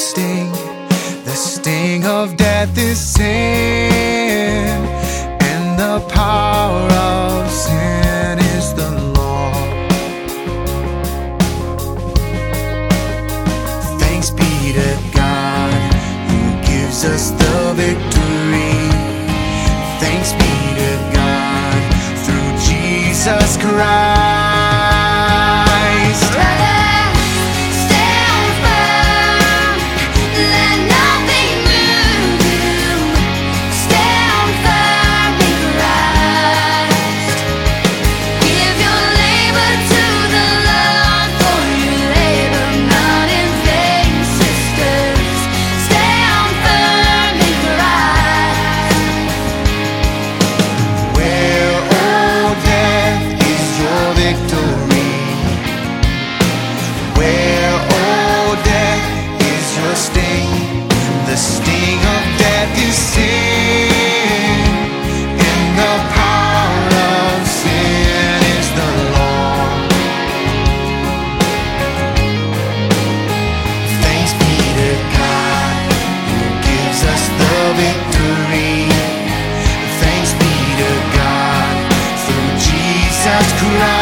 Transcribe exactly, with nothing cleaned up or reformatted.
sting. The sting of death is sin, and the power of sin is the law. Thanks be to God who gives us the victory. Thanks be to God through Jesus Christ. The sting of death is sin, and the power of sin is the law. Thanks be to God who gives us the victory. Thanks be to God through Jesus Christ.